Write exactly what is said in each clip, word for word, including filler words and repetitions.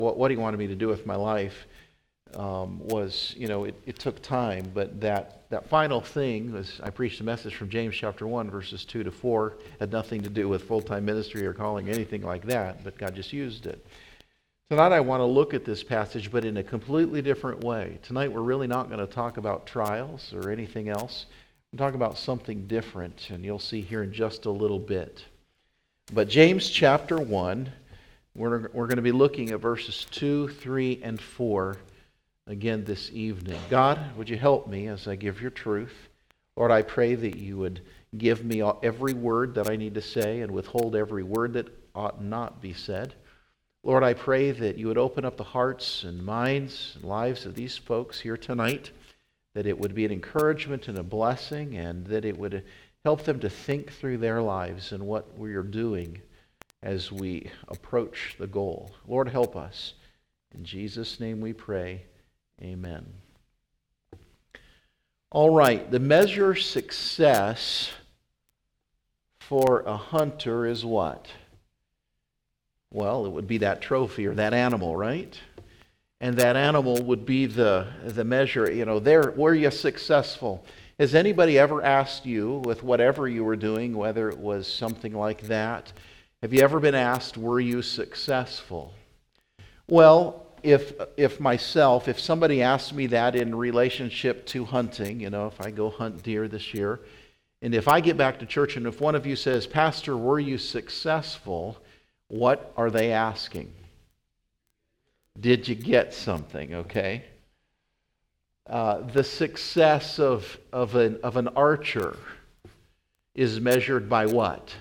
what, what he wanted me to do with my life um, was, you know, it, it took time, but that, that final thing was, I preached a message from James chapter one, verses two to four, had nothing to do with full-time ministry or calling, anything like that, but God just used it. Tonight I want to look at this passage, but in a completely different way. Tonight we're really not going to talk about trials or anything else. We're talking about something different, and you'll see here in just a little bit. But James chapter one, we're, we're going to be looking at verses two, three, and four again this evening. God, would you help me as I give your truth? Lord, I pray that you would give me every word that I need to say and withhold every word that ought not be said. Lord, I pray that you would open up the hearts and minds and lives of these folks here tonight, that it would be an encouragement and a blessing, and that it would help them to think through their lives and what we are doing as we approach the goal. Lord, help us. In Jesus' name we pray. Amen. All right, the measure of success for a hunter is what? Well, it would be that trophy or that animal, right? And that animal would be the, the measure, you know, there, were you successful? Has anybody ever asked you, with whatever you were doing, whether it was something like that, have you ever been asked, were you successful? Well, if if myself, if somebody asked me that in relationship to hunting, you know, if I go hunt deer this year, and if I get back to church and if one of you says, Pastor, were you successful? What are they asking? Did you get something, okay? Uh, the success of, of, an, of an archer is measured by what?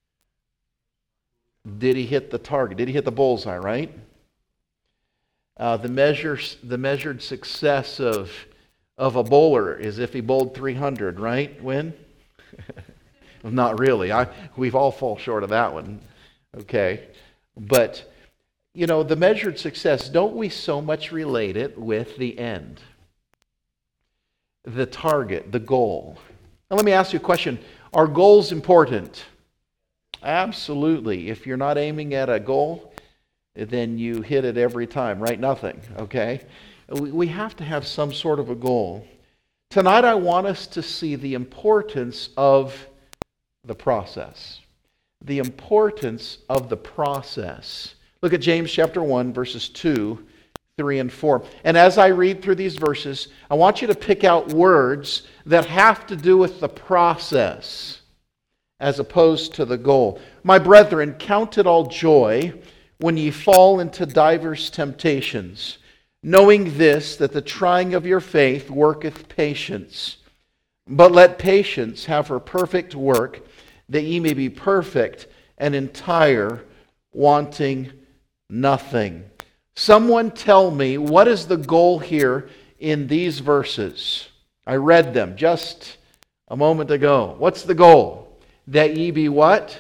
Did he hit the target? Did he hit the bullseye, right? Uh, the, measure, the measured success of, of a bowler is if he bowled three hundred, right? Win? Well, not really. I, we've all fall short of that one. Okay, but, you know, the measured success, don't we so much relate it with the end? The target, the goal. Now let me ask you a question. Are goals important? Absolutely. If you're not aiming at a goal, then you hit it every time, right? Nothing, okay? We have to have some sort of a goal. Tonight I want us to see the importance of the process. The importance of the process. Look at James chapter one, verses two, three, and four. And as I read through these verses, I want you to pick out words that have to do with the process as opposed to the goal. My brethren, count it all joy when ye fall into divers temptations, knowing this, that the trying of your faith worketh patience. But let patience have her perfect work, that ye may be perfect and entire, wanting nothing. Someone tell me, what is the goal here in these verses? I read them just a moment ago. What's the goal? That ye be what?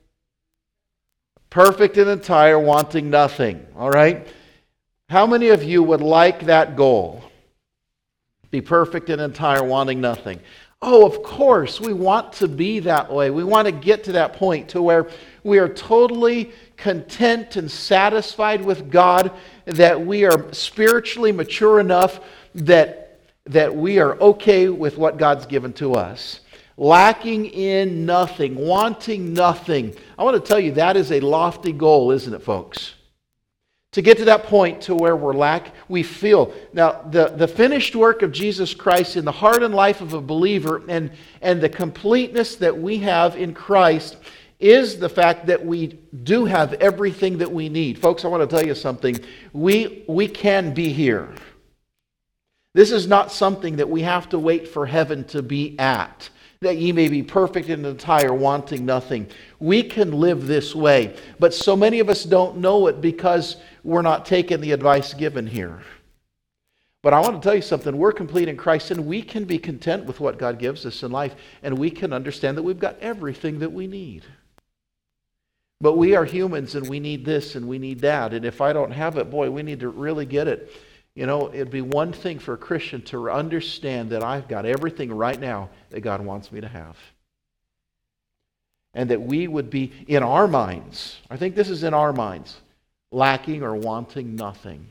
Perfect and entire, wanting nothing. All right? How many of you would like that goal? Be perfect and entire, wanting nothing. Oh, of course, we want to be that way. We want to get to that point to where we are totally content and satisfied with God, that we are spiritually mature enough that, that we are okay with what God's given to us. Lacking in nothing, wanting nothing. I want to tell you, that is a lofty goal, isn't it, folks? To get to that point to where we're lack, we feel. Now, the, the finished work of Jesus Christ in the heart and life of a believer and, and the completeness that we have in Christ is the fact that we do have everything that we need. Folks, I want to tell you something. We, we can be here. This is not something that we have to wait for heaven to be at, that ye may be perfect and entire, wanting nothing. We can live this way, but so many of us don't know it because we're not taking the advice given here. But I want to tell you something. We're complete in Christ, and we can be content with what God gives us in life, and we can understand that we've got everything that we need. But we are humans, and we need this, and we need that, and if I don't have it, boy, we need to really get it. You know, it'd be one thing for a Christian to understand that I've got everything right now that God wants me to have. And that we would be in our minds, I think this is in our minds, lacking or wanting nothing.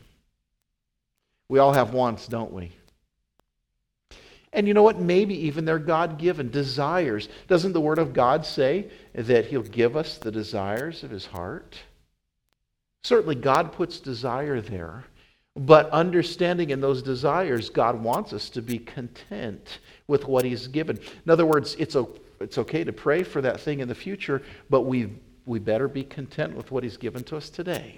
We all have wants, don't we? And you know what? Maybe even they're God-given desires. Doesn't the Word of God say that He'll give us the desires of His heart? Certainly God puts desire there. But understanding in those desires, God wants us to be content with what He's given. In other words, it's, it's okay to pray for that thing in the future, but we, we better be content with what He's given to us today.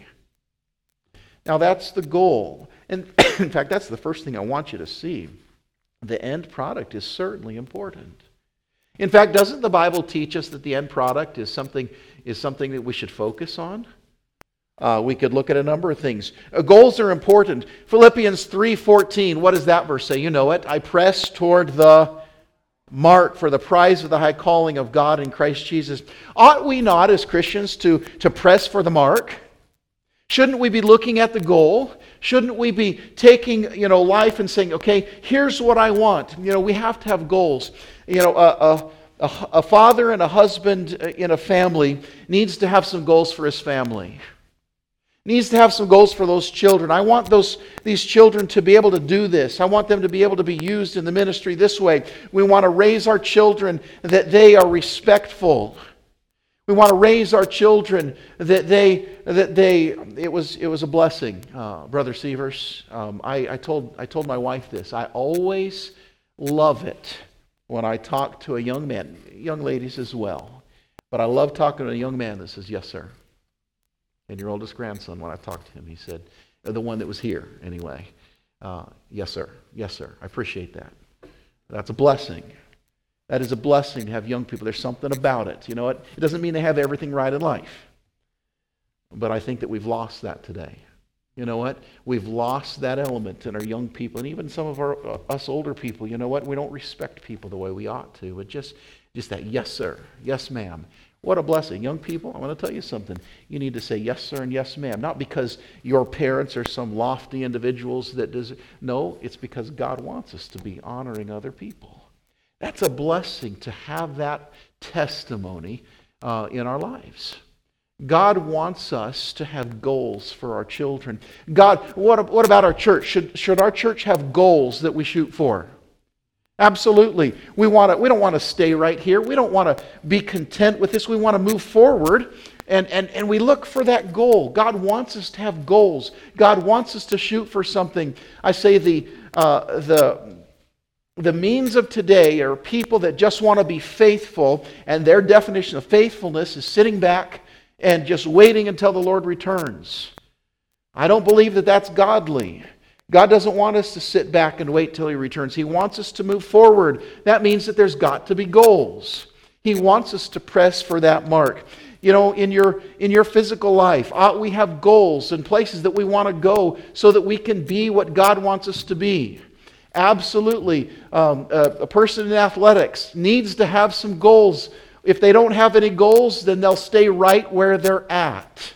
Now that's the goal. And in fact, that's the first thing I want you to see. The end product is certainly important. In fact, doesn't the Bible teach us that the end product is something, is something that we should focus on? Uh, we could look at a number of things. Uh, goals are important. Philippians three fourteen, what does that verse say? You know it. I press toward the mark for the prize of the high calling of God in Christ Jesus. Ought we not as Christians to, to press for the mark? Shouldn't we be looking at the goal? Shouldn't we be taking, you know, life and saying, okay, here's what I want. You know, we have to have goals. You know, a, a, a, a father and a husband in a family needs to have some goals for his family. Needs to have some goals for those children. I want those these children to be able to do this. I want them to be able to be used in the ministry this way. We want to raise our children that they are respectful. We want to raise our children that they that they. It was it was a blessing, uh, Brother Sievers. Um, I, I told I told my wife this. I always love it when I talk to a young man, young ladies as well. But I love talking to a young man that says, "Yes, sir." And your oldest grandson, when I talked to him, he said, the one that was here anyway, uh, "Yes, sir. Yes, sir. I appreciate that." That's a blessing. That is a blessing to have young people. There's something about it. You know what? It doesn't mean they have everything right in life. But I think that we've lost that today. You know what? We've lost that element in our young people, and even some of our uh, us older people. You know what? We don't respect people the way we ought to. But just, just that, "Yes, sir. Yes, ma'am." What a blessing. Young people, I want to tell you something. You need to say yes, sir, and yes, ma'am. Not because your parents are some lofty individuals that does. No, it's because God wants us to be honoring other people. That's a blessing to have that testimony uh, in our lives. God wants us to have goals for our children. God, what, what about our church? Should, should our church have goals that we shoot for? Absolutely. We want to. We don't want to stay right here. We don't want to be content with this. We want to move forward, and, and, and we look for that goal. God wants us to have goals. God wants us to shoot for something. I say the uh, the the means of today are people that just want to be faithful, and their definition of faithfulness is sitting back and just waiting until the Lord returns. I don't believe that that's godly. God doesn't want us to sit back and wait till He returns. He wants us to move forward. That means that there's got to be goals. He wants us to press for that mark. You know, in your in your physical life, ought we have goals and places that we want to go so that we can be what God wants us to be? Absolutely. Um, a, a person in athletics needs to have some goals. If they don't have any goals, then they'll stay right where they're at.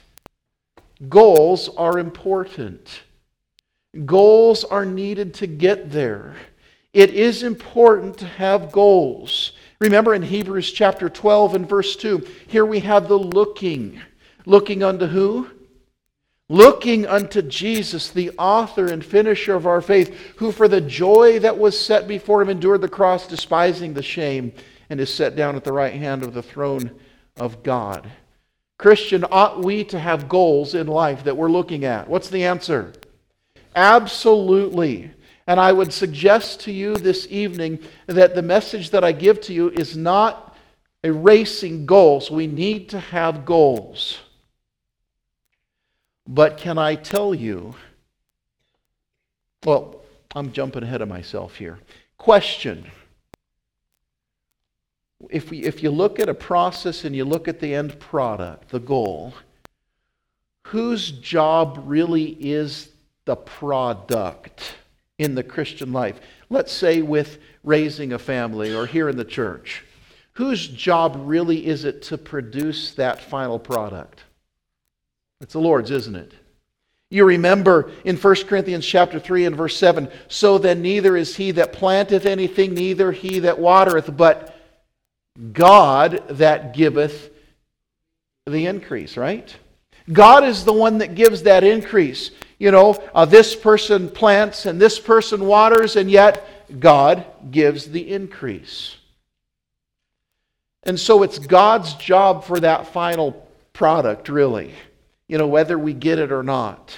Goals are important. Goals are needed to get there. It is important to have goals. Remember in Hebrews chapter twelve and verse two, here we have the looking. Looking unto who? Looking unto Jesus, the author and finisher of our faith, who for the joy that was set before Him endured the cross, despising the shame, and is set down at the right hand of the throne of God. Christian, ought we to have goals in life that we're looking at? What's the answer? Absolutely. And I would suggest to you this evening that the message that I give to you is not erasing goals. We need to have goals. But can I tell you, well, I'm jumping ahead of myself here. Question. If we, if you look at a process and you look at the end product, the goal, whose job really is the product in the Christian life? Let's say with raising a family or here in the church. Whose job really is it to produce that final product? It's the Lord's, isn't it? You remember in First Corinthians chapter three and verse seven, "So then neither is he that planteth anything, neither he that watereth, but God that giveth the increase," right? God is the one that gives that increase. You know, uh, this person plants and this person waters, and yet God gives the increase. And so it's God's job for that final product, really, you know, whether we get it or not.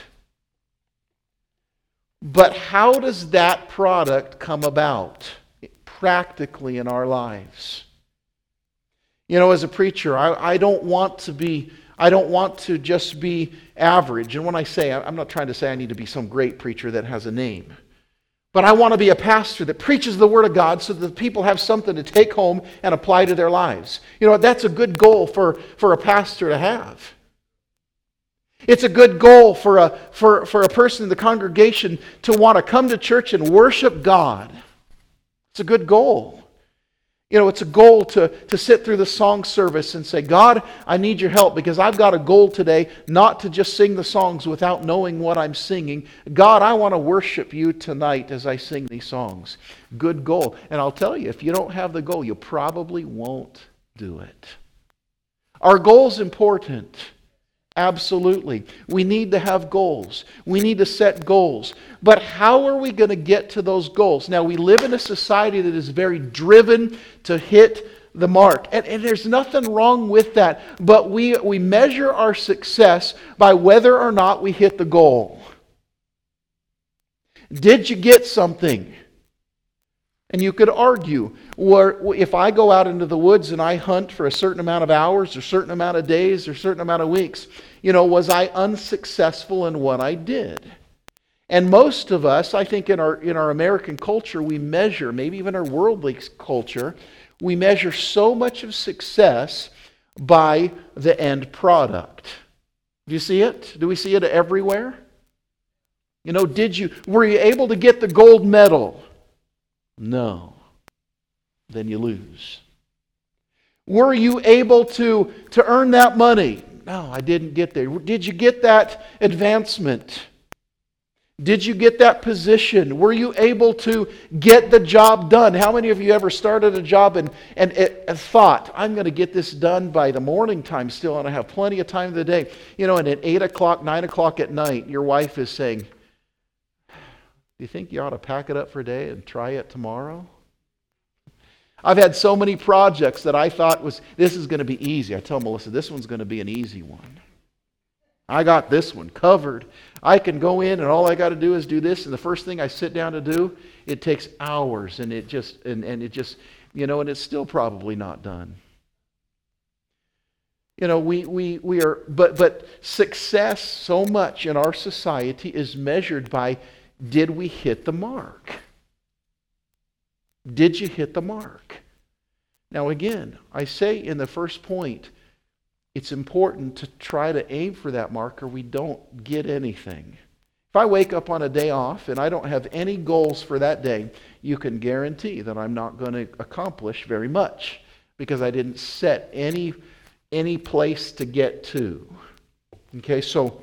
But how does that product come about practically in our lives? You know, as a preacher, I, I don't want to be, I don't want to just be average. And when I say, I'm not trying to say I need to be some great preacher that has a name. But I want to be a pastor that preaches the Word of God so that people have something to take home and apply to their lives. You know, that's a good goal for, for a pastor to have. It's a good goal for a, for, for a person in the congregation to want to come to church and worship God. It's a good goal. You know, it's a goal to, to sit through the song service and say, God, I need your help because I've got a goal today not to just sing the songs without knowing what I'm singing. God, I want to worship you tonight as I sing these songs. Good goal. And I'll tell you, if you don't have the goal, you probably won't do it. Our goal's important. Absolutely. We need to have goals. We need to set goals. But how are we going to get to those goals? Now, we live in a society that is very driven to hit the mark. And, and there's nothing wrong with that. But we, we measure our success by whether or not we hit the goal. Did you get something? And you could argue, or if I go out into the woods and I hunt for a certain amount of hours, or a certain amount of days, or a certain amount of weeks, you know, was I unsuccessful in what I did? And most of us, I think in our in our American culture, we measure, maybe even our worldly culture, we measure so much of success by the end product. Do you see it? Do we see it everywhere? You know, did you, were you able to get the gold medal? No. Then you lose. Were you able to, to earn that money? No, I didn't get there. Did you get that advancement? Did you get that position? Were you able to get the job done? How many of you ever started a job and, and, and thought, I'm going to get this done by the morning time still, and I have plenty of time of the day. You know, and at eight o'clock, nine o'clock at night, your wife is saying, do you think you ought to pack it up for a day and try it tomorrow? I've had so many projects that I thought was, this is going to be easy. I tell Melissa, this one's going to be an easy one. I got this one covered. I can go in and all I got to do is do this. And the first thing I sit down to do, it takes hours and it just, and, and it just, you know, and it's still probably not done. You know, we, we, we are, but, but success so much in our society is measured by, did we hit the mark? Did you hit the mark? Now again, I say in the first point, it's important to try to aim for that mark or we don't get anything. If I wake up on a day off and I don't have any goals for that day, you can guarantee that I'm not going to accomplish very much because I didn't set any, any place to get to. Okay, so,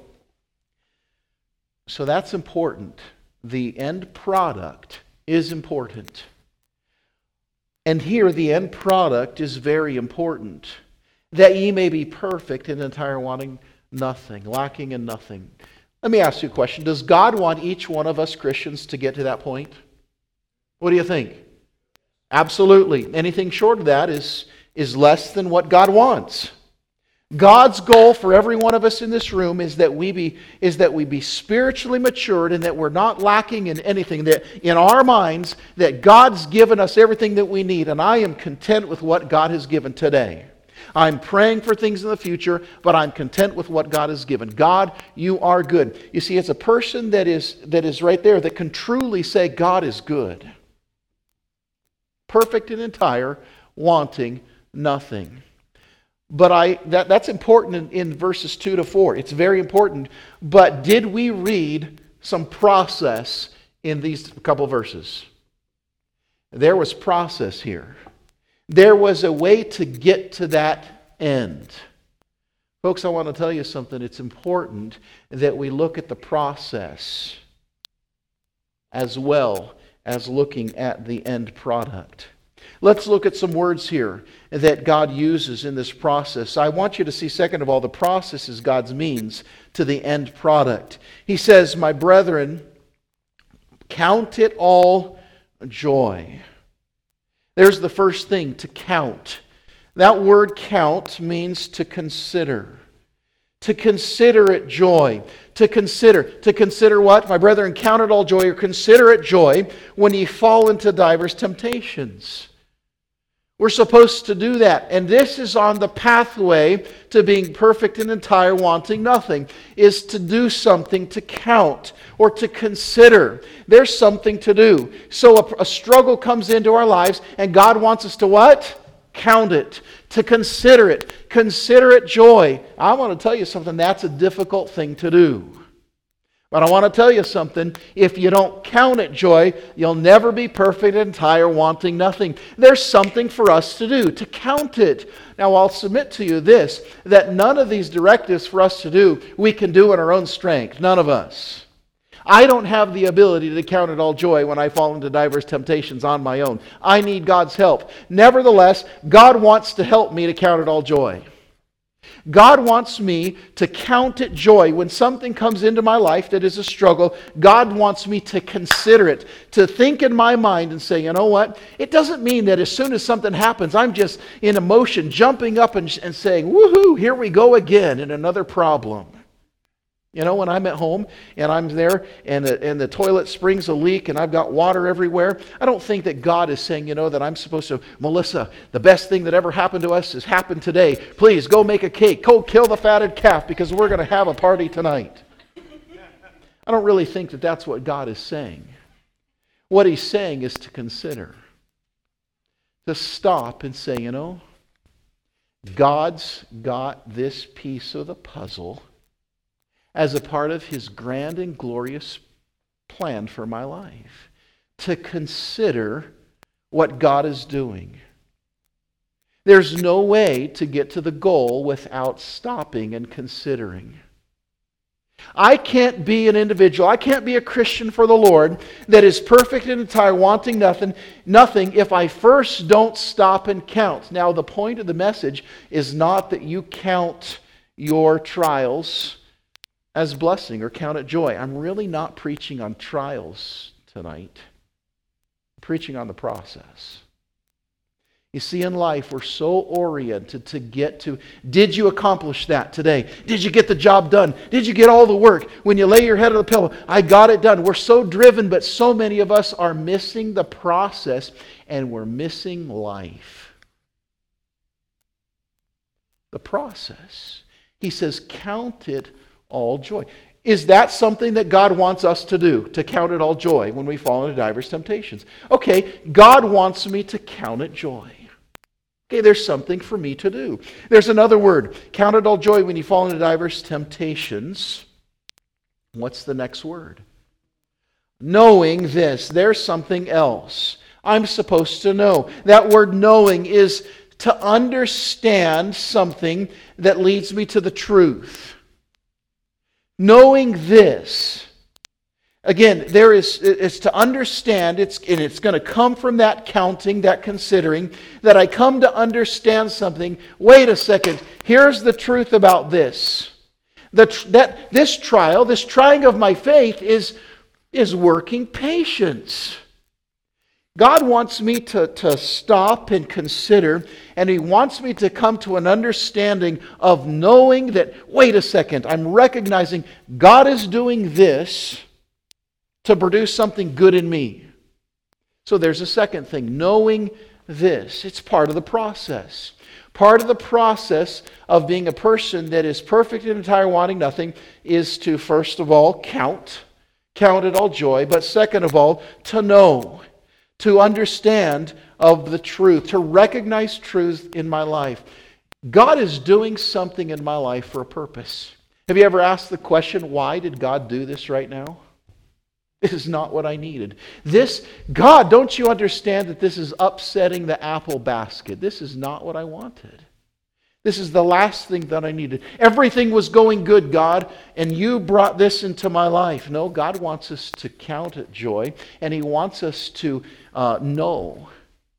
so that's important. The end product is important. And here the end product is very important. That ye may be perfect and entire, wanting nothing, lacking in nothing. Let me ask you a question. Does God want each one of us Christians to get to that point? What do you think? Absolutely. Anything short of that is, is less than what God wants. God's goal for every one of us in this room is that we be is that we be spiritually matured and that we're not lacking in anything, that in our minds that God's given us everything that we need, and I am content with what God has given today. I'm praying for things in the future, but I'm content with what God has given. God, you are good. You see, it's a person that is that is right there that can truly say God is good. Perfect and entire, wanting nothing. But I that, that's important in, in verses two to four. It's very important. But did we read some process in these couple verses? There was process here. There was a way to get to that end. Folks, I want to tell you something. It's important that we look at the process as well as looking at the end product. Let's look at some words here that God uses in this process. I want you to see, second of all, the process is God's means to the end product. He says, my brethren, count it all joy. There's the first thing, to count. That word count means to consider. To consider it joy. To consider. To consider what? My brethren, count it all joy, or consider it joy when ye fall into divers temptations. We're supposed to do that. And this is on the pathway to being perfect and entire, wanting nothing, is to do something, to count, or to consider. There's something to do. So a, a struggle comes into our lives, and God wants us to what? Count it, to consider it. Consider it joy. I want to tell you something, that's a difficult thing to do. But I want to tell you something, if you don't count it joy, you'll never be perfect and entire, wanting nothing. There's something for us to do, to count it. Now I'll submit to you this, that none of these directives for us to do, we can do in our own strength. None of us. I don't have the ability to count it all joy when I fall into diverse temptations on my own. I need God's help. Nevertheless, God wants to help me to count it all joy. God wants me to count it joy. When something comes into my life that is a struggle, God wants me to consider it, to think in my mind and say, you know what? It doesn't mean that as soon as something happens, I'm just in emotion, jumping up and, and saying, woohoo, here we go again in another problem. You know, when I'm at home and I'm there and the, and the toilet springs a leak and I've got water everywhere, I don't think that God is saying, you know, that I'm supposed to, Melissa, the best thing that ever happened to us has happened today. Please go make a cake. Go kill the fatted calf because we're going to have a party tonight. I don't really think that that's what God is saying. What He's saying is to consider. To stop and say, you know, God's got this piece of the puzzle as a part of His grand and glorious plan for my life. To consider what God is doing. There's no way to get to the goal without stopping and considering. I can't be an individual, I can't be a Christian for the Lord that is perfect and entire, wanting nothing, nothing if I first don't stop and count. Now, the point of the message is not that you count your trials as blessing or count it joy. I'm really not preaching on trials tonight. I'm preaching on the process. You see, in life, we're so oriented to get to, did you accomplish that today? Did you get the job done? Did you get all the work? When you lay your head on the pillow, I got it done. We're so driven, but so many of us are missing the process and we're missing life. The process. He says, count it all joy. Is that something that God wants us to do? To count it all joy when we fall into diverse temptations? Okay, God wants me to count it joy. Okay, there's something for me to do. There's another word. Count it all joy when you fall into diverse temptations. What's the next word? Knowing this. There's something else I'm supposed to know. That word knowing is to understand something that leads me to the truth. Knowing this, again, there is it's to understand, it's and it's going to come from that counting, that considering, that I come to understand something. Wait a second, here's the truth about this. The, that this trial, this trying of my faith is, is working patience. God wants me to, to stop and consider, and He wants me to come to an understanding of knowing that, wait a second, I'm recognizing God is doing this to produce something good in me. So there's a second thing, knowing this. It's part of the process. Part of the process of being a person that is perfect and entire, wanting nothing, is to, first of all, count. Count it all joy. But second of all, to know. To understand of the truth, to recognize truth in my life. God is doing something in my life for a purpose. Have you ever asked the question, why did God do this right now? This is not what I needed. This, God, don't you understand that this is upsetting the apple basket? This is not what I wanted. This is the last thing that I needed. Everything was going good, God, and you brought this into my life. No, God wants us to count it joy, and He wants us to uh, know.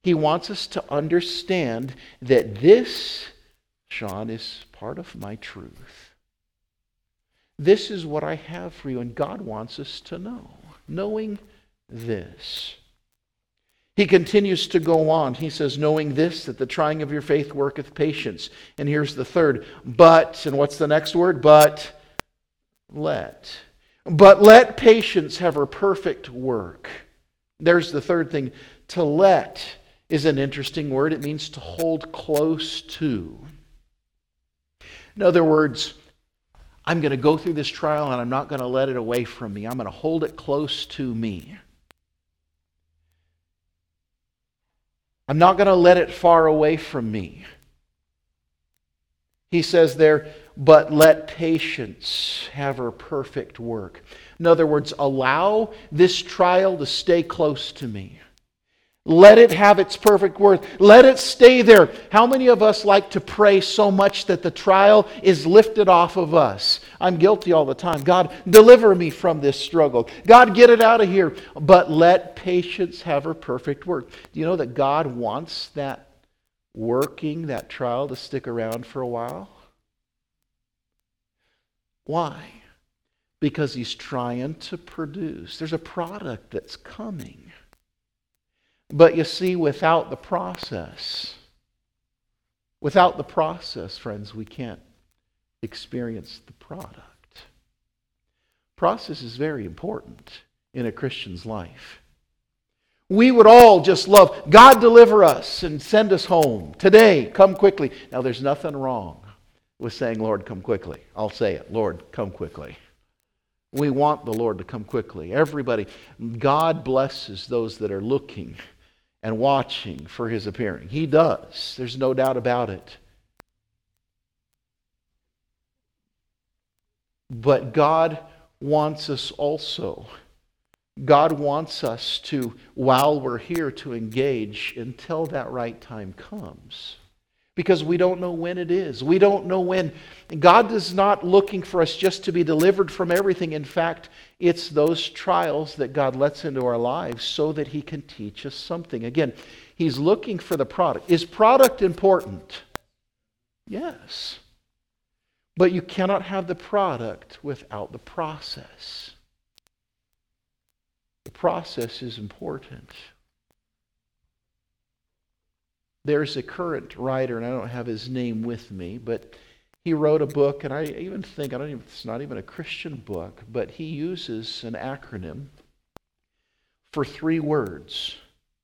He wants us to understand that this, Sean, is part of my truth. This is what I have for you, and God wants us to know. Knowing this. He continues to go on. He says, knowing this, that the trying of your faith worketh patience. And here's the third. But, and what's the next word? But let. But let patience have her perfect work. There's the third thing. To let is an interesting word. It means to hold close to. In other words, I'm going to go through this trial and I'm not going to let it away from me. I'm going to hold it close to me. I'm not going to let it far away from me. He says there, but let patience have her perfect work. In other words, allow this trial to stay close to me. Let it have its perfect work. Let it stay there. How many of us like to pray so much that the trial is lifted off of us? I'm guilty all the time. God, deliver me from this struggle. God, get it out of here. But let patience have her perfect work. Do you know that God wants that working, that trial to stick around for a while? Why? Because He's trying to produce. There's a product that's coming. But you see, without the process, without the process, friends, we can't experience the product. Process is very important in a Christian's life. We would all just love, God deliver us and send us home. Today, come quickly. Now, there's nothing wrong with saying, Lord, come quickly. I'll say it, Lord, come quickly. We want the Lord to come quickly. Everybody, God blesses those that are looking and watching for His appearing. He does. There's no doubt about it. But God wants us also. God wants us to, while we're here, to engage until that right time comes. Because we don't know when it is. We don't know when. God is not looking for us just to be delivered from everything. In fact, it's those trials that God lets into our lives so that He can teach us something. Again, He's looking for the product. Is product important? Yes. But you cannot have the product without the process. The process is important. There's a current writer, and I don't have his name with me, but he wrote a book, and I even think, I don't even, it's not even a Christian book, but he uses an acronym for three words.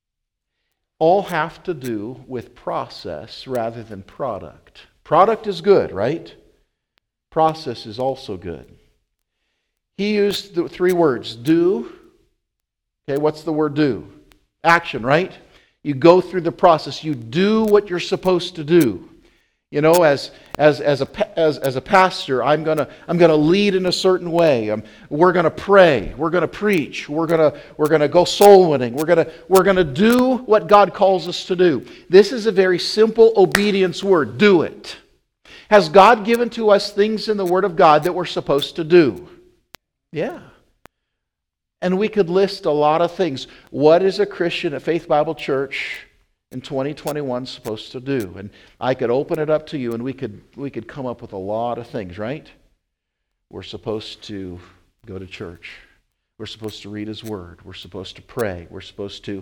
All have to do with process rather than product. Product is good, right? Process is also good. He used the three words, do. Okay, what's the word do? Action, right? You go through the process. You do what you're supposed to do. You know, as as as a as, as a pastor, I'm gonna I'm gonna lead in a certain way. Um, we're gonna pray. We're gonna preach. We're gonna we're gonna go soul winning. We're gonna we're gonna do what God calls us to do. This is a very simple obedience word. Do it. Has God given to us things in the Word of God that we're supposed to do? Yeah. And we could list a lot of things. What is a Christian at Faith Bible Church in twenty twenty-one supposed to do? And I could open it up to you and we could we could come up with a lot of things, right? We're supposed to go to church. We're supposed to read His Word. We're supposed to pray. We're supposed to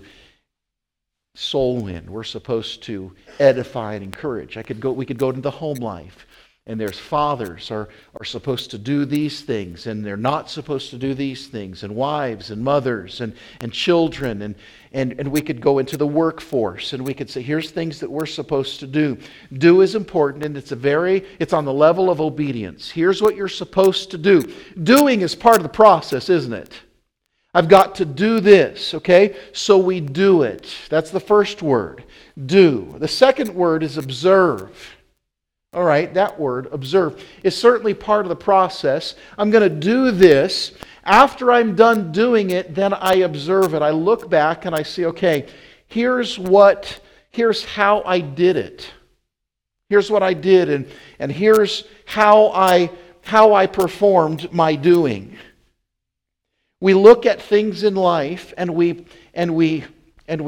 soul win. We're supposed to edify and encourage. I could go. We could go into the home life. And there's fathers are, are supposed to do these things, and they're not supposed to do these things, and wives and mothers and, and children, and, and, and we could go into the workforce, and we could say, here's things that we're supposed to do. Do is important, and it's a very it's on the level of obedience. Here's what you're supposed to do. Doing is part of the process, isn't it? I've got to do this, okay? So we do it. That's the first word, do. The second word is observe. All right, that word, observe, is certainly part of the process. I'm going to do this. After I'm done doing it, then I observe it. I look back and I see, okay, here's what, here's how I did it. Here's what I did, and, and here's how I how I performed my doing. We look at things in life and we and we and we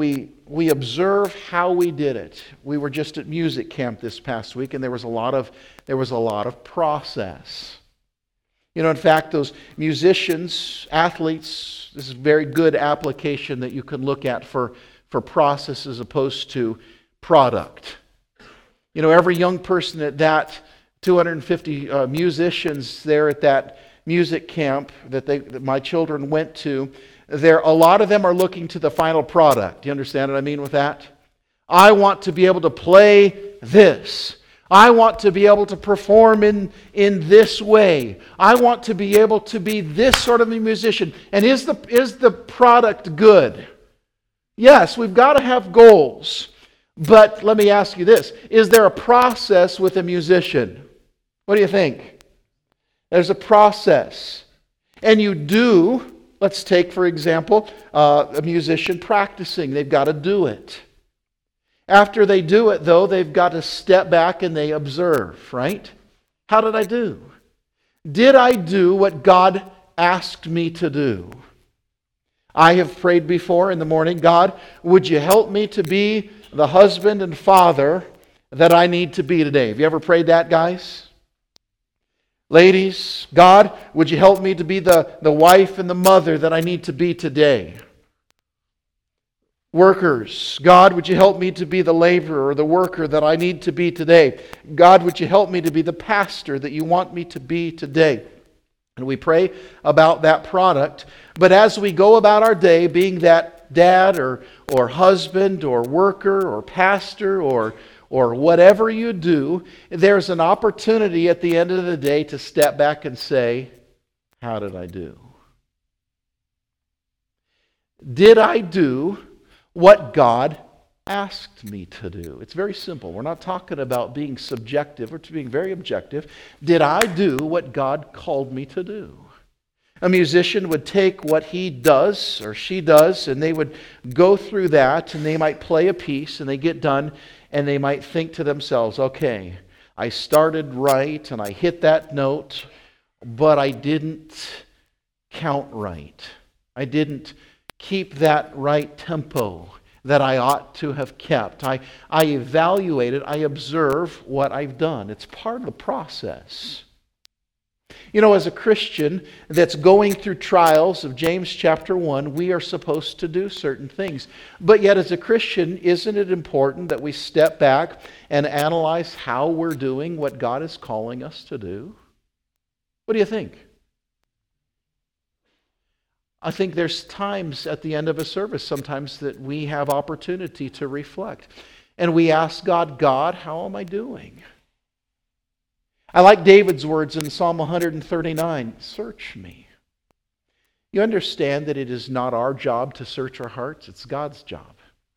we observe how we did it. We were just at music camp this past week, and there was a lot of there was a lot of process. You know, in fact, those musicians, athletes, this is a very good application that you can look at for, for process as opposed to product. You know, every young person at that two hundred fifty uh, musicians there at that music camp that they that my children went to, there a lot of them are looking to the final product. Do you understand what I mean with that? I want to be able to play this. I want to be able to perform in, in this way. I want to be able to be this sort of a musician. And is the, is the product good? Yes, we've got to have goals. But let me ask you this. Is there a process with a musician? What do you think? There's a process. And you do, let's take for example, uh, a musician practicing. They've got to do it. After they do it, though, they've got to step back and they observe, right? How did I do? Did I do what God asked me to do? I have prayed before in the morning, God, would you help me to be the husband and father that I need to be today? Have you ever prayed that, guys? Ladies, God, would you help me to be the, the wife and the mother that I need to be today? Workers, God, would you help me to be the laborer or the worker that I need to be today? God, would you help me to be the pastor that you want me to be today? And we pray about that product. But as we go about our day, being that dad or, or husband or worker or pastor or, or whatever you do, there's an opportunity at the end of the day to step back and say, how did I do? Did I do what God asked me to do? It's very simple. We're not talking about being subjective. We're being very objective. Did I do what God called me to do? A musician would take what he does or she does, and they would go through that, and they might play a piece, and they get done, and they might think to themselves, okay, I started right, and I hit that note, but I didn't count right. I didn't keep that right tempo that I ought to have kept. I, I evaluate it. I observe what I've done. It's part of the process. You know, as a Christian that's going through trials of James chapter one, we are supposed to do certain things. But yet as a Christian, isn't it important that we step back and analyze how we're doing what God is calling us to do? What do you think? I think there's times at the end of a service sometimes that we have opportunity to reflect. And we ask God, God, how am I doing? I like David's words in Psalm one thirty-nine, search me. You understand that it is not our job to search our hearts, it's God's job.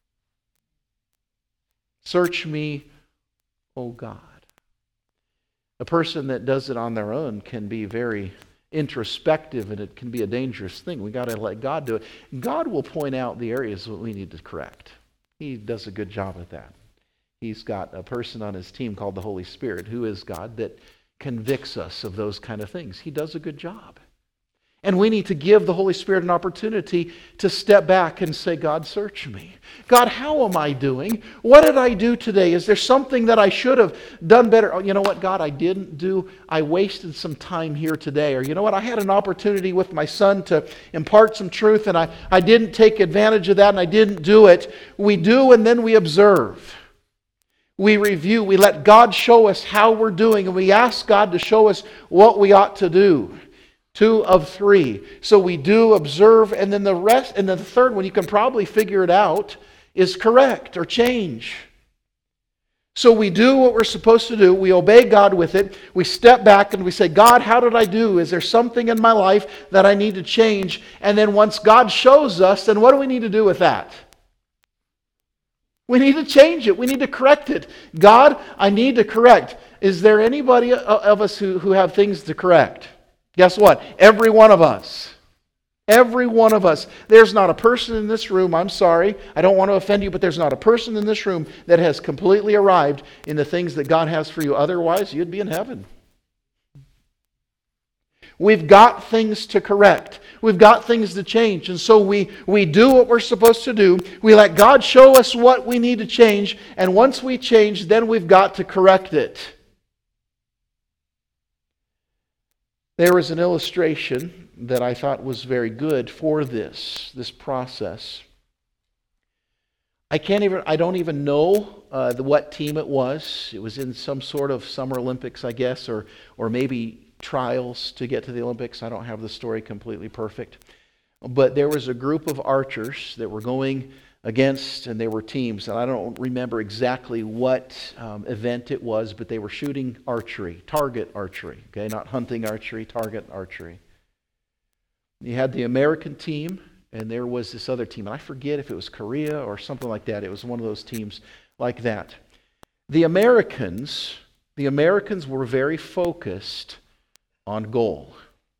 Search me, O God. A person that does it on their own can be very introspective, and it can be a dangerous thing. We got to let God do it. God will point out the areas that we need to correct. He does a good job at that. He's got a person on his team called the Holy Spirit, who is God, that convicts us of those kind of things. He does a good job. And we need to give the Holy Spirit an opportunity to step back and say, God, search me. God, how am I doing? What did I do today? Is there something that I should have done better? Oh, you know what, God, I didn't do. I wasted some time here today. Or you know what, I had an opportunity with my son to impart some truth, and I, I didn't take advantage of that, and I didn't do it. We do, and then we observe. We review. We let God show us how we're doing, and we ask God to show us what we ought to do. Two of three. So we do, observe, and then the rest, and then the third one, you can probably figure it out, is correct or change. So we do what we're supposed to do. We obey God with it. We step back and we say, God, how did I do? Is there something in my life that I need to change? And then once God shows us, then what do we need to do with that? We need to change it. We need to correct it. God, I need to correct. Is there anybody of us who, who have things to correct? Guess what? Every one of us. Every one of us. There's not a person in this room, I'm sorry, I don't want to offend you, but there's not a person in this room that has completely arrived in the things that God has for you. Otherwise, you'd be in heaven. We've got things to correct. We've got things to change. And so we, we do what we're supposed to do. We let God show us what we need to change. And once we change, then we've got to correct it. There was an illustration that I thought was very good for this, this process. I can't even, I don't even know uh, the, what team it was. It was in some sort of Summer Olympics, I guess, or or maybe trials to get to the Olympics. I don't have the story completely perfect. But there was a group of archers that were going against, and they were teams, and I don't remember exactly what um, event it was, but they were shooting archery, target archery, okay, not hunting archery, target archery. You had the American team, and there was this other team, and I forget if it was Korea or something like that. It was one of those teams like that. The Americans, the Americans were very focused on goal.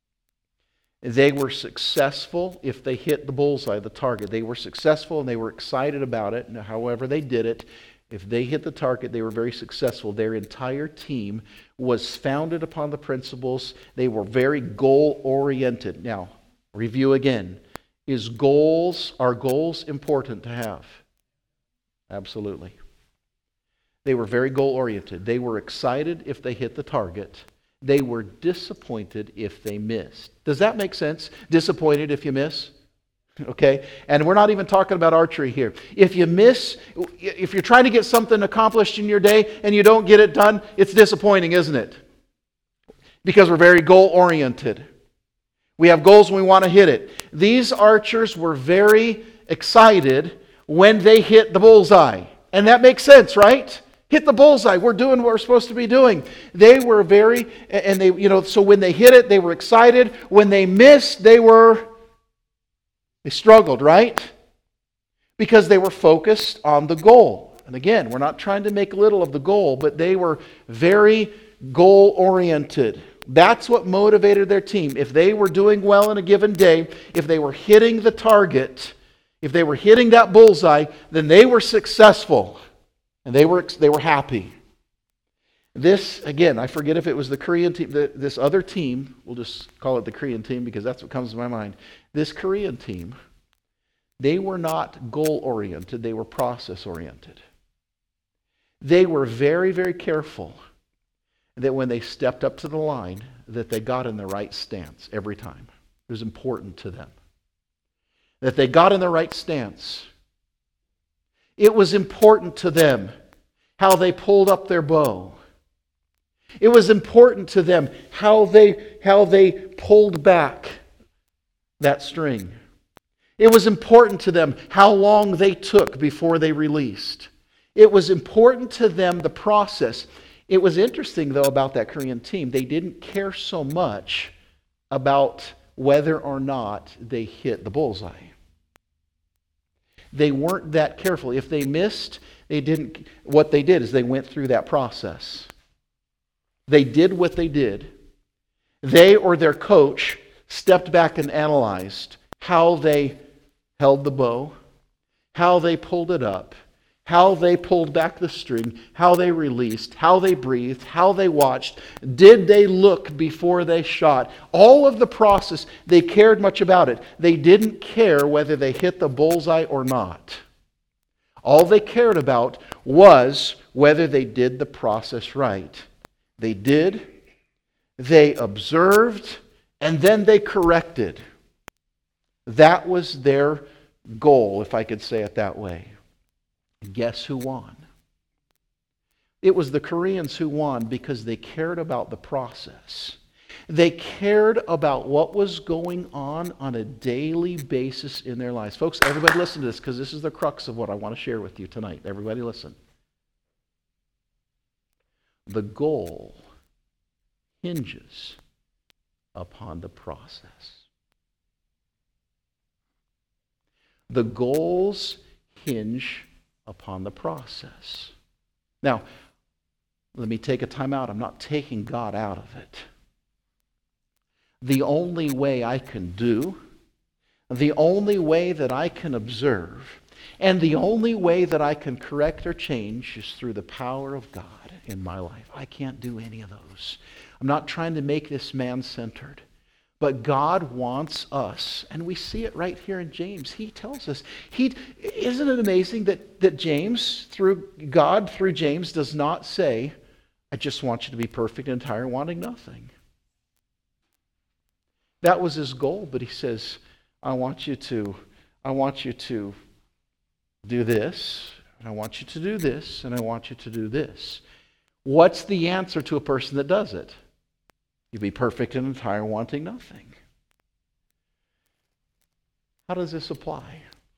They were successful if they hit the bullseye, the target. They were successful and they were excited about it. And however they did it, if they hit the target, they were very successful. Their entire team was founded upon the principles. They were very goal-oriented. Now, review again. Is goals, are goals important to have? Absolutely. They were very goal-oriented. They were excited if they hit the target. They were disappointed if they missed. Does that make sense? Disappointed if you miss? Okay? And we're not even talking about archery here. If you miss, if you're trying to get something accomplished in your day and you don't get it done, it's disappointing, isn't it? Because we're very goal-oriented. We have goals and we want to hit it. These archers were very excited when they hit the bullseye. And that makes sense, right? Hit the bullseye. We're doing what we're supposed to be doing. They were very, and they, you know, so when they hit it, they were excited. When they missed, they were, they struggled, right? Because they were focused on the goal. And again, we're not trying to make little of the goal, but they were very goal-oriented. That's what motivated their team. If they were doing well in a given day, if they were hitting the target, if they were hitting that bullseye, then they were successful. And they were they were happy. This, again, I forget if it was the Korean team, the, this other team, we'll just call it the Korean team because that's what comes to my mind. This Korean team, they were not goal-oriented, they were process-oriented. They were very, very careful that when they stepped up to the line, that they got in the right stance every time. It was important to them. That they got in the right stance. It was important to them how they pulled up their bow. It was important to them how they, how they pulled back that string. It was important to them how long they took before they released. It was important to them, the process. It was interesting, though, about that Korean team. They didn't care so much about whether or not they hit the bullseye. They weren't that careful. If they missed, they didn't. What they did is they went through that process. They did what they did. They or their coach stepped back and analyzed how they held the bow, how they pulled it up, how they pulled back the string, how they released, how they breathed, how they watched. Did they look before they shot? All of the process, they cared much about it. They didn't care whether they hit the bullseye or not. All they cared about was whether they did the process right. They did, they observed, and then they corrected. That was their goal, if I could say it that way. Guess who won? It was the Koreans who won because they cared about the process. They cared about what was going on on a daily basis in their lives. Folks, everybody listen to this because this is the crux of what I want to share with you tonight. Everybody listen. The goal hinges upon the process. The goals hinge upon the process. Now, let me take a time out. I'm not taking God out of it. The only way I can do, the only way that I can observe, and the only way that I can correct or change is through the power of God in my life. I can't do any of those. I'm not trying to make this man-centered. But God wants us, and we see it right here in James. He tells us, he, isn't it amazing that, that James, through God, through James, does not say, I just want you to be perfect and entire, wanting nothing. That was his goal, but he says, I want you to, I want you to do this, and I want you to do this, and I want you to do this. What's the answer to a person that does it? You be perfect and entire, wanting nothing. How does this apply?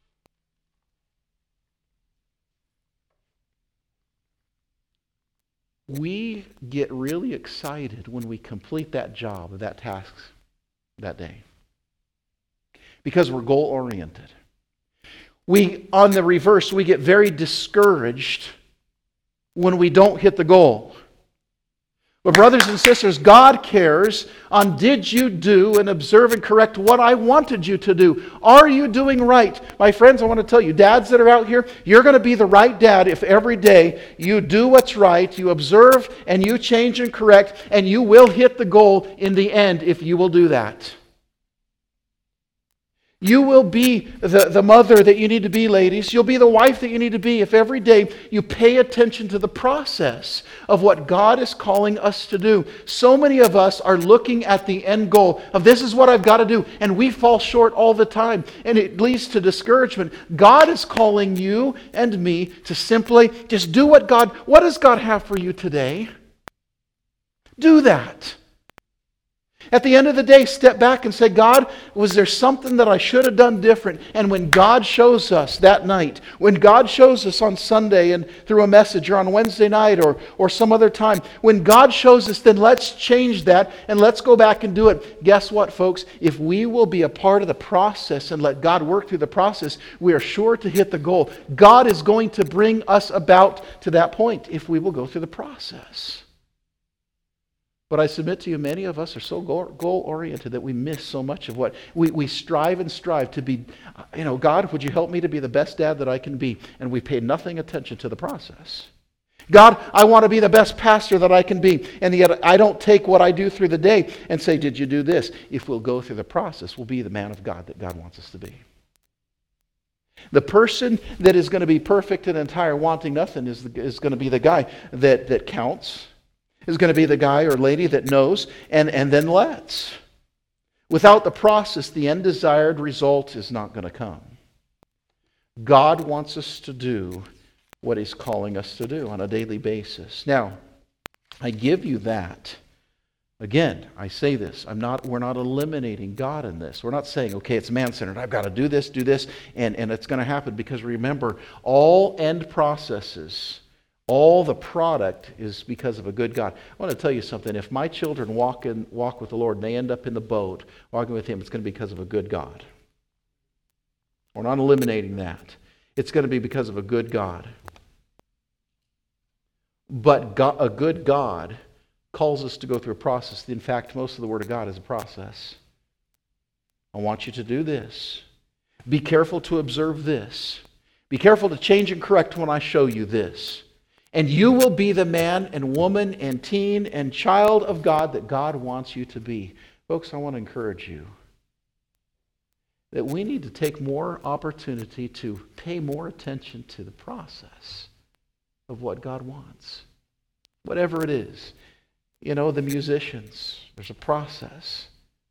We get really excited when we complete that job, that task that day, because we're goal-oriented. We, on the reverse, we get very discouraged when we don't hit the goal. But brothers and sisters, God cares on did you do and observe and correct what I wanted you to do? Are you doing right? My friends, I want to tell you, dads that are out here, you're going to be the right dad if every day you do what's right, you observe and you change and correct, and you will hit the goal in the end if you will do that. You will be the, the mother that you need to be, ladies. You'll be the wife that you need to be if every day you pay attention to the process of what God is calling us to do. So many of us are looking at the end goal of this is what I've got to do, and we fall short all the time, and it leads to discouragement. God is calling you and me to simply just do what God, what does God have for you today? Do that. At the end of the day, step back and say, God, was there something that I should have done different? And when God shows us that night, when God shows us on Sunday and through a message or on Wednesday night or, or some other time, when God shows us, then let's change that and let's go back and do it. Guess what, folks? If we will be a part of the process and let God work through the process, we are sure to hit the goal. God is going to bring us about to that point if we will go through the process. But I submit to you, many of us are so goal-oriented that we miss so much of what we, we strive and strive to be, you know, God, would you help me to be the best dad that I can be? And we pay nothing attention to the process. God, I want to be the best pastor that I can be. And yet I don't take what I do through the day and say, did you do this? If we'll go through the process, we'll be the man of God that God wants us to be. The person that is going to be perfect and entire, wanting nothing, is, the, is going to be the guy that, that counts, is going to be the guy or lady that knows and, and then lets. Without the process, the undesired result is not going to come. God wants us to do what He's calling us to do on a daily basis. Now, I give you that. Again, I say this. I'm not. We're not eliminating God in this. We're not saying, okay, it's man-centered. I've got to do this, do this, and, and it's going to happen. Because remember, all end processes, all the product is because of a good God. I want to tell you something. If my children walk in, walk with the Lord and they end up in the boat walking with Him, it's going to be because of a good God. We're not eliminating that. It's going to be because of a good God. But God, a good God calls us to go through a process. In fact, most of the Word of God is a process. I want you to do this. Be careful to observe this. Be careful to change and correct when I show you this. And you will be the man and woman and teen and child of God that God wants you to be. Folks, I want to encourage you that we need to take more opportunity to pay more attention to the process of what God wants. Whatever it is. You know, the musicians, there's a process.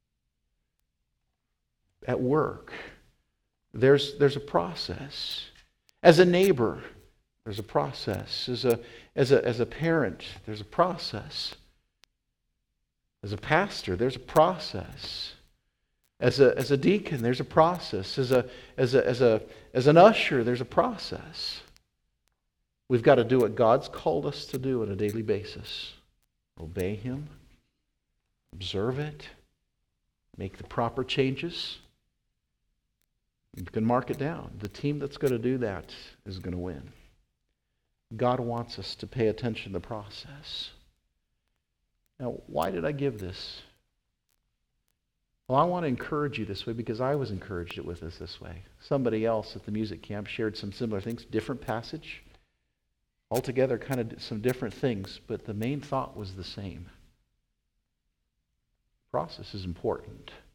At work, there's, there's a process. As a neighbor, there's a process. As a, as a, as a parent, there's a process. As a pastor, there's a process. As a, as a deacon, there's a process. As a, as a, as a, as an usher, there's a process. We've got to do what God's called us to do on a daily basis. Obey Him, observe it, make the proper changes. You can mark it down. The team that's going to do that is going to win. God wants us to pay attention to the process. Now, why did I give this? Well, I want to encourage you this way because I was encouraged it with us this way. Somebody else at the music camp shared some similar things, different passage. Altogether, kind of some different things, but the main thought was the same. Process is important.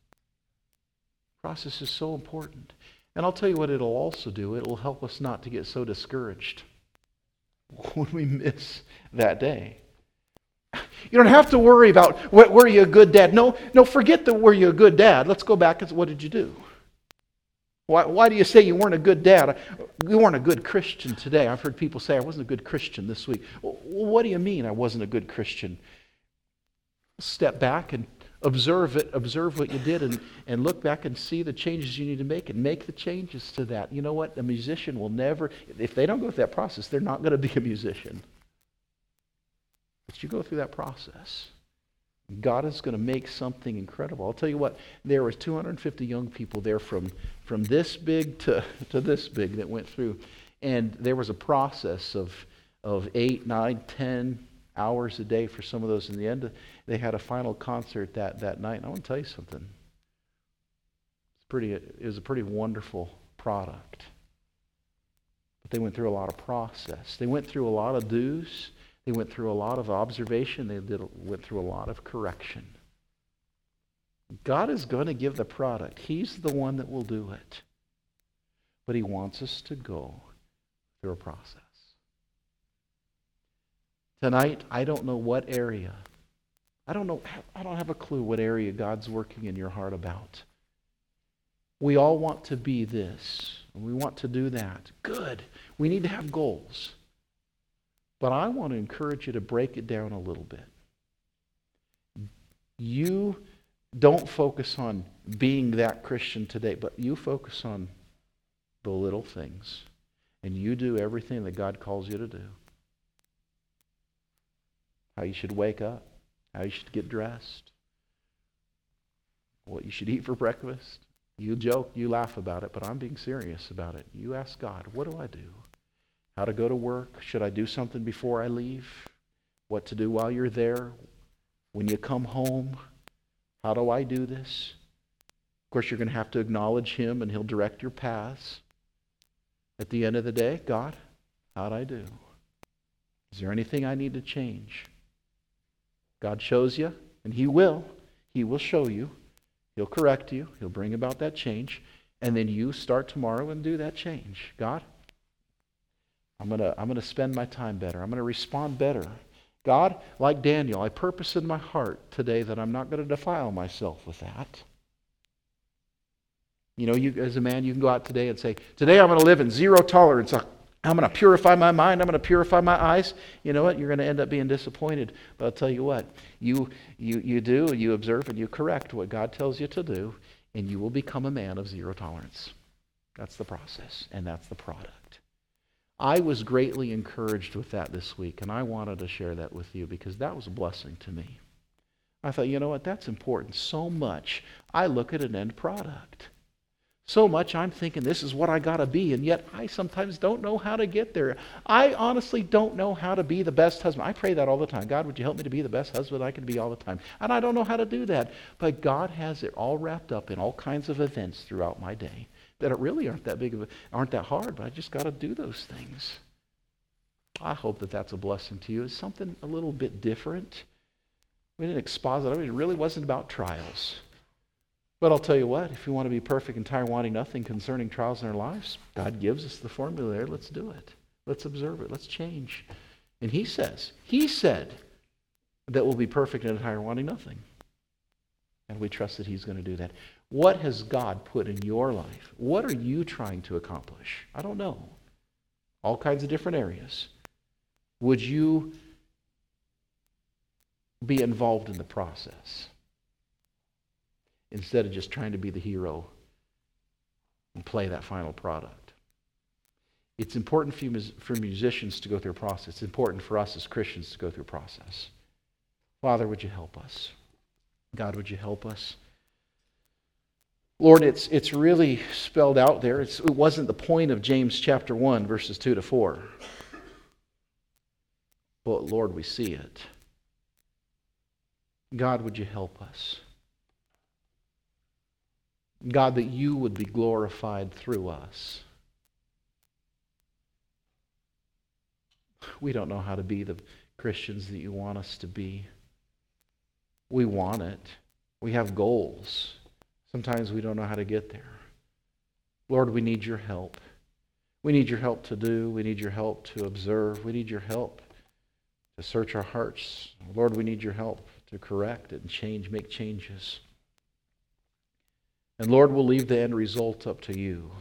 Process is so important. And I'll tell you what it'll also do. It'll help us not to get so discouraged when we miss that day. You don't have to worry about, were you a good dad? No, no, forget the were you a good dad. Let's go back and say, what did you do? Why, why do you say you weren't a good dad? You weren't a good Christian today. I've heard people say, I wasn't a good Christian this week. Well, what do you mean I wasn't a good Christian? Step back and observe it, observe what you did, and, and look back and see the changes you need to make, and make the changes to that. You know what? A musician will never, if they don't go through that process, they're not going to be a musician. But you go through that process. God is going to make something incredible. I'll tell you what, there was two hundred fifty young people there from, from this big to, to this big that went through. And there was a process of, of eight, nine, ten hours a day for some of those. In the end, they had a final concert that, that night. And I want to tell you something. It's pretty, it was a pretty wonderful product. But they went through a lot of process. They went through a lot of do's. They went through a lot of observation. They did, went through a lot of correction. God is going to give the product. He's the one that will do it. But He wants us to go through a process. Tonight, I don't know what area. I don't know. I don't have a clue what area God's working in your heart about. We all want to be this. And we want to do that. Good. We need to have goals. But I want to encourage you to break it down a little bit. You don't focus on being that Christian today, but you focus on the little things. And you do everything that God calls you to do. How you should wake up, how you should get dressed, what you should eat for breakfast. You joke, you laugh about it, but I'm being serious about it. You ask God, what do I do? How to go to work? Should I do something before I leave? What to do while you're there? When you come home? How do I do this? Of course, you're going to have to acknowledge Him and He'll direct your paths. At the end of the day, God, how'd I do? Is there anything I need to change? God shows you, and He will. He will show you. He'll correct you. He'll bring about that change. And then you start tomorrow and do that change. God, I'm going to I'm going to spend my time better. I'm going to respond better. God, like Daniel, I purpose in my heart today that I'm not going to defile myself with that. You know, you as a man, you can go out today and say, today I'm going to live in zero tolerance. I'm going to purify my mind. I'm going to purify my eyes. You know what? You're going to end up being disappointed. But I'll tell you what. You, you, you do, you observe, and you correct what God tells you to do, and you will become a man of zero tolerance. That's the process, and that's the product. I was greatly encouraged with that this week, and I wanted to share that with you because that was a blessing to me. I thought, you know what? That's important so much. I look at an end product. So much I'm thinking this is what I got to be, and yet I sometimes don't know how to get there. I honestly don't know how to be the best husband. I pray that all the time. God, would you help me to be the best husband I can be all the time? And I don't know how to do that. But God has it all wrapped up in all kinds of events throughout my day that it really aren't that big of a, aren't that hard, but I just got to do those things. I hope that that's a blessing to you. It's something a little bit different. We didn't exposit. I mean, it really wasn't about trials. But I'll tell you what, if you want to be perfect, entire, wanting nothing concerning trials in our lives, God gives us the formula there. Let's do it. Let's observe it. Let's change. And He says, He said that we'll be perfect and entire, wanting nothing. And we trust that He's going to do that. What has God put in your life? What are you trying to accomplish? I don't know. All kinds of different areas. Would you be involved in the process instead of just trying to be the hero and play that final product? It's important for, you, for musicians to go through a process. It's important for us as Christians to go through a process. Father, would you help us? God, would you help us? Lord, it's it's really spelled out there. It's, it wasn't the point of James chapter one, verses two to four. But Lord, we see it. God, would you help us? God, that you would be glorified through us. We don't know how to be the Christians that you want us to be. We want it. We have goals. Sometimes we don't know how to get there. Lord, we need your help. We need your help to do. We need your help to observe. We need your help to search our hearts. Lord, we need your help to correct and change, make changes. And Lord, we'll leave the end result up to you.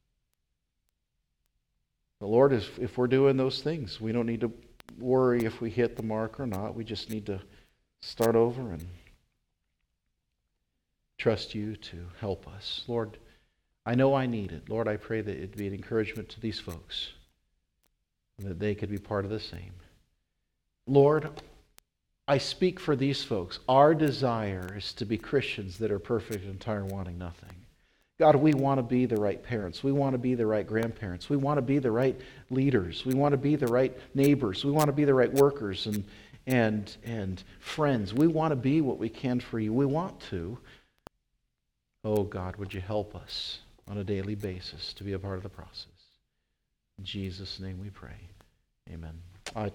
But Lord, if, if we're doing those things, we don't need to worry if we hit the mark or not. We just need to start over and trust you to help us. Lord, I know I need it. Lord, I pray that it be an encouragement to these folks, that they could be part of the same. Lord, I speak for these folks. Our desire is to be Christians that are perfect and entire, wanting nothing. God, we want to be the right parents. We want to be the right grandparents. We want to be the right leaders. We want to be the right neighbors. We want to be the right workers and, and, and friends. We want to be what we can for you. We want to. Oh, God, would you help us on a daily basis to be a part of the process? In Jesus' name we pray. Amen. I